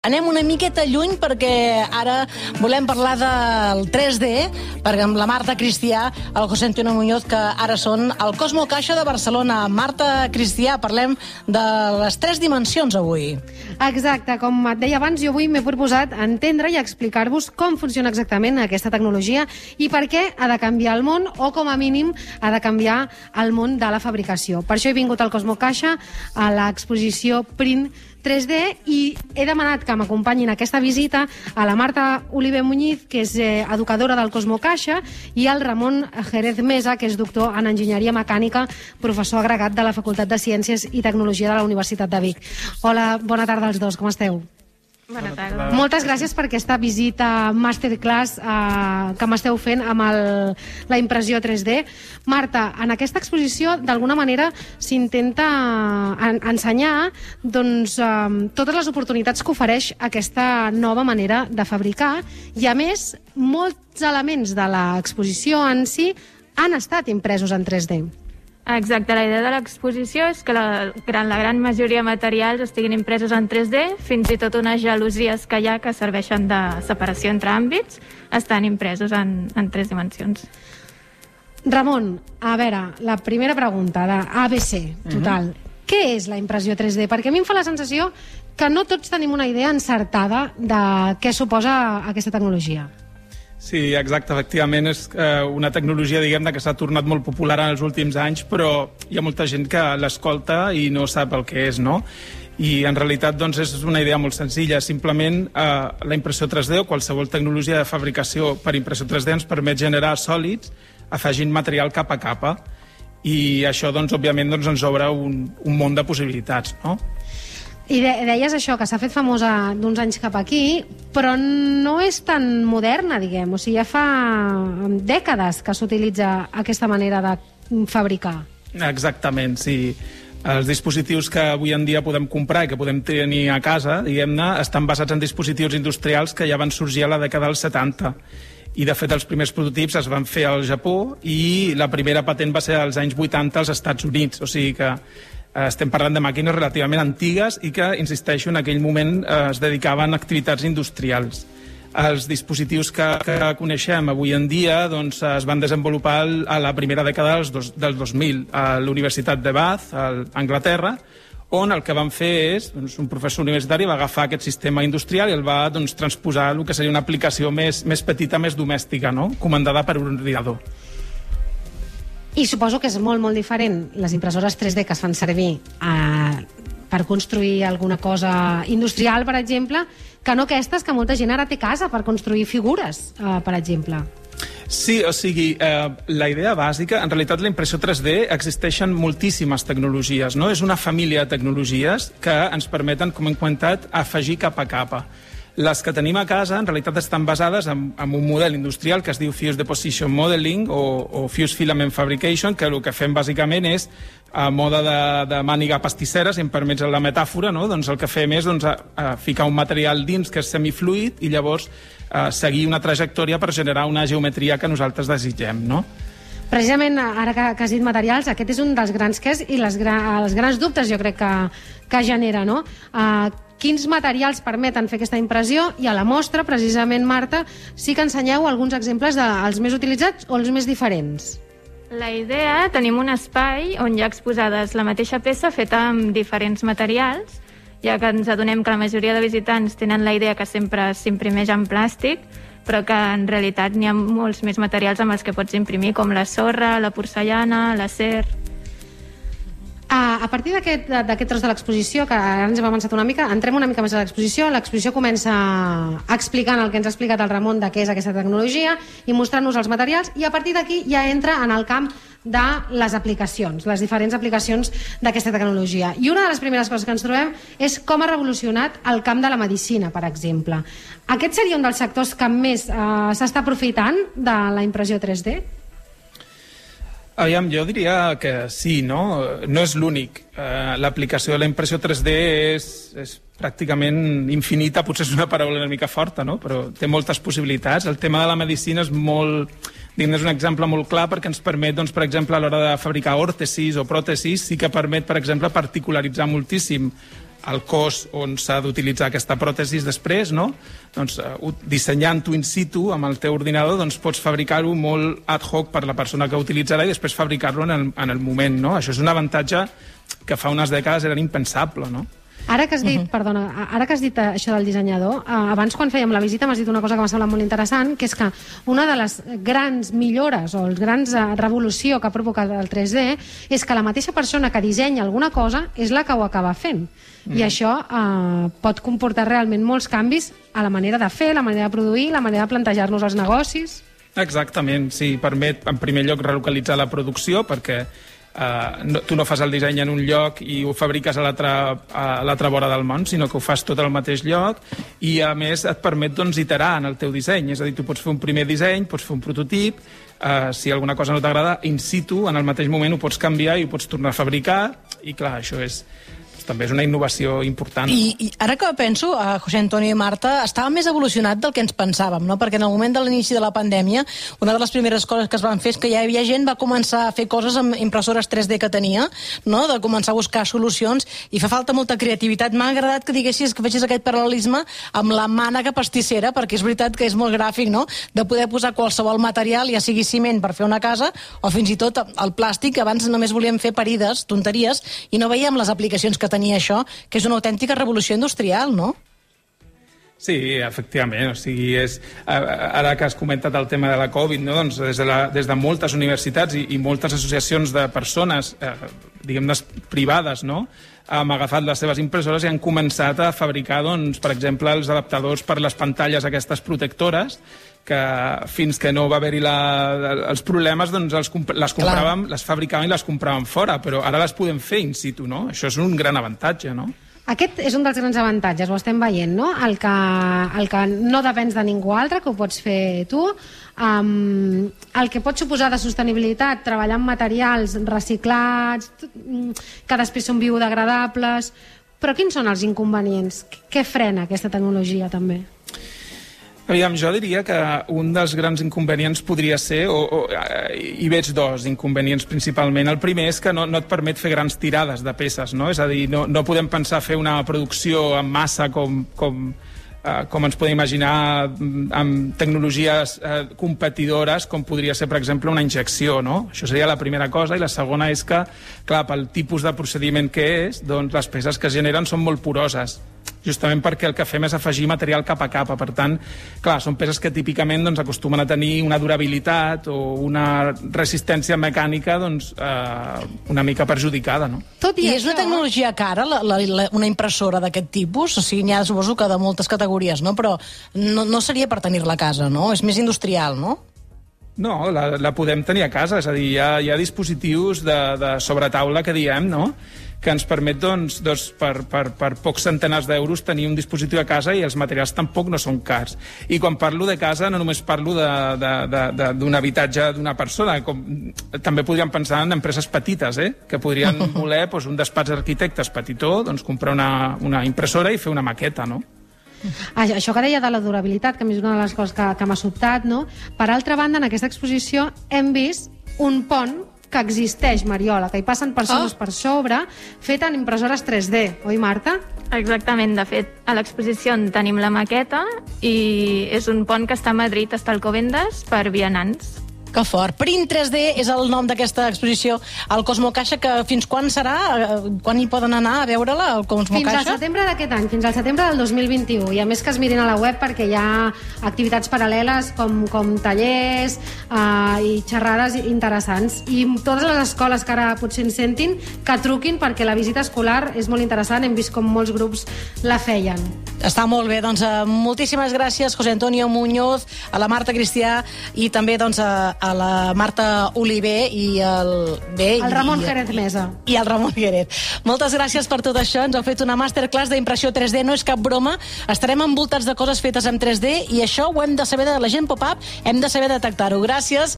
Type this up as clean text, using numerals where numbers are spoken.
Anem una miqueta lluny perquè ara volem parlar del 3D, perquè amb la Marta Cristià, el José Antonio Muñoz, que ara són al Cosmo Caixa de Barcelona. Marta Cristià, parlem de les 3 dimensions avui. Exacte, com et deia abans, jo avui m'he proposat entendre i explicar-vos com funciona exactament aquesta tecnologia i per què ha de canviar el món, o com a mínim ha de canviar el món de la fabricació. Per això he vingut al Cosmo Caixa, a l'exposició Print 3D, i he demanat que m'acompanyin a aquesta visita a la Marta Oliver Muñiz, que és educadora del Cosmo Caixa, i al Ramon Jerez Mesa, que és doctor en enginyeria mecànica, professor agregat de la Facultat de Ciències i Tecnologia de la Universitat de Vic. Hola, bona tarda als dos, com esteu? Bona tarda. Moltes gràcies per aquesta visita masterclass que m'esteu fent amb la impressió 3D. Marta, en aquesta exposició d'alguna manera s'intenta ensenyar totes les oportunitats que ofereix aquesta nova manera de fabricar, i a més molts elements de l'exposició en si han estat impresos en 3D. Exacte, la idea de l'exposició és que la gran majoria de materials estiguin impresos en 3D, fins i tot unes gelosies que hi ha que serveixen de separació entre àmbits estan impresos en 3 dimensions. Ramon, a veure, la primera pregunta d'ABC, total. Què és la impressió 3D? Perquè a mi em fa la sensació que no tots tenim una idea encertada de què suposa aquesta tecnologia. Sí, exacte, efectivament és una tecnologia, diguem-ne, que s'ha tornat molt popular en els últims anys, però hi ha molta gent que l'escolta i no sap el que és, no? I en realitat doncs, és una idea molt senzilla. Simplement la impressió 3D o qualsevol tecnologia de fabricació per impressió 3D ens permet generar sòlids afegint material capa a capa, i això doncs, òbviament ens obre un món de possibilitats, no? I deies això, que s'ha fet famosa d'uns anys cap aquí, però no és tan moderna, diguem. O sigui, ja fa dècades que s'utilitza aquesta manera de fabricar. Exactament, sí. Els dispositius que avui en dia podem comprar i que podem tenir a casa, diguem-ne, estan basats en dispositius industrials que ja van sorgir a la dècada dels 70. I, de fet, els primers prototips es van fer al Japó i la primera patent va ser als anys 80 als Estats Units. O sigui que estem parlant de màquines relativament antigues i que, insisteixo, en aquell moment es dedicaven a activitats industrials. Els dispositius que coneixem avui en dia doncs, es van desenvolupar a la primera dècada del 2000 a la Universitat de Bath, a Anglaterra, on el que van fer és, un professor universitari va agafar aquest sistema industrial i el va transposar el que seria una aplicació més petita, més domèstica, no? Comandada per un ordinador. I suposo que és molt, molt diferent les impressores 3D que es fan servir per construir alguna cosa industrial, per exemple, que no aquestes que molta gent ara té a casa per construir figures, per exemple. Sí, o sigui, la idea bàsica, en realitat la impressió 3D existeixen moltíssimes tecnologies, no? És una família de tecnologies que ens permeten, com hem comentat, afegir capa a capa. Les que tenim a casa, en realitat, estan basades en un model industrial que es diu Fused Deposition Modeling o Fused Filament Fabrication, que el que fem bàsicament és, a mode de màniga pastissera, si em permets la metàfora, no? Doncs el que fem és ficar un material dins que és semifluid i llavors seguir una trajectòria per generar una geometria que nosaltres desitgem, no? Precisament, ara que has dit materials, aquest és un dels grans quers i els grans dubtes, jo crec, que genera, no? Quins materials permeten fer aquesta impressió? I a la mostra, precisament, Marta, sí que ensenyeu alguns exemples dels més utilitzats o els més diferents. La idea, tenim un espai on hi ha exposades la mateixa peça feta amb diferents materials, ja que ens adonem que la majoria de visitants tenen la idea que sempre s'imprimeix en plàstic, però que en realitat n'hi ha molts més materials amb els que pots imprimir, com la sorra, la porcellana, l'acer. A partir d'aquest tros de l'exposició, que ara ens hem avançat una mica, entrem una mica més a l'exposició. L'exposició comença explicant el que ens ha explicat el Ramon de què és aquesta tecnologia i mostrant-nos els materials, i a partir d'aquí ja entra en el camp de les aplicacions, les diferents aplicacions d'aquesta tecnologia. I una de les primeres coses que ens trobem és com ha revolucionat el camp de la medicina, per exemple. Aquest seria un dels sectors que més s'està aprofitant de la impressió 3D? Aviam, jo diria que sí, no? No és l'únic. L'aplicació de la impressió 3D és pràcticament infinita, potser és una paraula una mica forta, no? Però té moltes possibilitats. El tema de la medicina és molt... és un exemple molt clar perquè ens permet, doncs, per exemple, a l'hora de fabricar òrtesis o pròtesis, sí que permet, per exemple, particularitzar moltíssim el cos on s'ha d'utilitzar aquesta pròtesi després, no? Doncs dissenyant-ho in situ amb el teu ordinador, doncs pots fabricar-ho molt ad hoc per la persona que ho utilitzarà i després fabricar-lo en el moment, no? Això és un avantatge que fa unes dècades era impensable, no? Ara que has dit, perdona, ara que has dit això del dissenyador, abans quan fèiem la visita m'has dit una cosa que m'ha semblat molt interessant, que és que una de les grans millores o els grans revolució que ha provocat el 3D és que la mateixa persona que dissenya alguna cosa és la que ho acaba fent. I això pot comportar realment molts canvis a la manera de fer, la manera de produir, la manera de plantejar-nos els negocis. Exactament, sí, permet en primer lloc relocalitzar la producció perquè tu no fas el disseny en un lloc i ho fabriques a l'altra vora del món, sinó que ho fas tot al mateix lloc i a més et permet doncs iterar en el teu disseny, és a dir, tu pots fer un primer disseny, pots fer un prototip, si alguna cosa no t'agrada, in situ, en el mateix moment ho pots canviar i ho pots tornar a fabricar i clar, això també és una innovació important. I ara que penso, José Antonio i Marta, estava més evolucionat del que ens pensàvem, no? Perquè en el moment de l'inici de la pandèmia, una de les primeres coses que es van fer és que ja hi havia gent va començar a fer coses amb impressores 3D que tenia, no? De començar a buscar solucions, i fa falta molta creativitat. M'ha agradat que diguessis, que facis aquest paral·lelisme amb la mànega pastissera, perquè és veritat que és molt gràfic, no? De poder posar qualsevol material, ja sigui ciment per fer una casa, o fins i tot el plàstic, que abans només volíem fer parides, tonteries, i no veiem les aplicacions que tenia això, que és una autèntica revolució industrial, no? Sí, efectivament, o sigui, ara que has comentat el tema de la Covid, no? Doncs des de moltes universitats i moltes associacions de persones, diguem-ne, privades, no? Han agafat les seves impressores i han començat a fabricar, doncs, per exemple, els adaptadors per les pantalles aquestes protectores, que fins que no va haver-hi els problemes, doncs les compràvem, les fabricàvem i les compràvem fora, però ara les podem fer in situ, no? Això és un gran avantatge, no? Aquest és un dels grans avantatges, ho estem veient, no? El que no depens de ningú altre, que ho pots fer tu, el que pot suposar de sostenibilitat, treballar amb materials reciclats, que després són biodegradables, però quins són els inconvenients? Què frena aquesta tecnologia, també? Aviam, jo diria que un dels grans inconvenients podria ser, i veig dos inconvenients principalment. El primer és que no et permet fer grans tirades de peces, no? És a dir, no podem pensar fer una producció en massa com ens podem imaginar amb tecnologies competidores com podria ser, per exemple, una injecció, no? Això seria la primera cosa, i la segona és que, clar, pel tipus de procediment que és, doncs les peces que es generen són molt poroses, justament perquè el que fem és afegir material capa a capa. Per tant, clar, són peces que típicament doncs, acostumen a tenir una durabilitat o una resistència mecànica doncs, una mica perjudicada, no? I és una tecnologia cara, una impressora d'aquest tipus? O sigui, n'hi ha, suposo que de moltes categories, no? Però no seria per tenir-la a casa, no? És més industrial, no? No, la podem tenir a casa, és a dir, hi ha dispositius de sobretaula que diem, no?, que ens permet, doncs, per pocs centenars d'euros tenir un dispositiu a casa i els materials tampoc no són cars. I quan parlo de casa no només parlo d'un habitatge d'una persona, també podríem pensar en empreses petites, que podrien voler un despatx d'arquitectes petitó, doncs comprar una impressora i fer una maqueta, no? Això que deia de la durabilitat, que a mi és una de les coses que m'ha sobtat, no? Per altra banda, en aquesta exposició hem vist un pont que existeix, Mariola, que hi passen persones per sobre, fet en impressores 3D, oi, Marta? Exactament, de fet, a l'exposició en tenim la maqueta i és un pont que està a Madrid, està a Alcobendas, per vianants. Que fort. Print 3D és el nom d'aquesta exposició al Cosmo Caixa, que fins quan serà? Quan hi poden anar a veure-la, al Cosmo Caixa? Fins al setembre d'aquest any, fins al setembre del 2021. I a més que es mirin a la web perquè hi ha activitats paral·leles com tallers i xerrades interessants. I totes les escoles que ara potser en sentin, que truquin perquè la visita escolar és molt interessant. Hem vist com molts grups la feien. Està molt bé. Doncs moltíssimes gràcies, José Antonio Muñoz, a la Marta Cristià i també doncs a la Marta Oliver i el Ramon Jerez Mesa. I el Ramon Jerez. Moltes gràcies per tot això. Ens heu fet una masterclass d'impressió 3D. No és cap broma. Estarem envoltats de coses fetes en 3D i això ho hem de saber, de la gent pop-up, hem de saber detectar-ho. Gràcies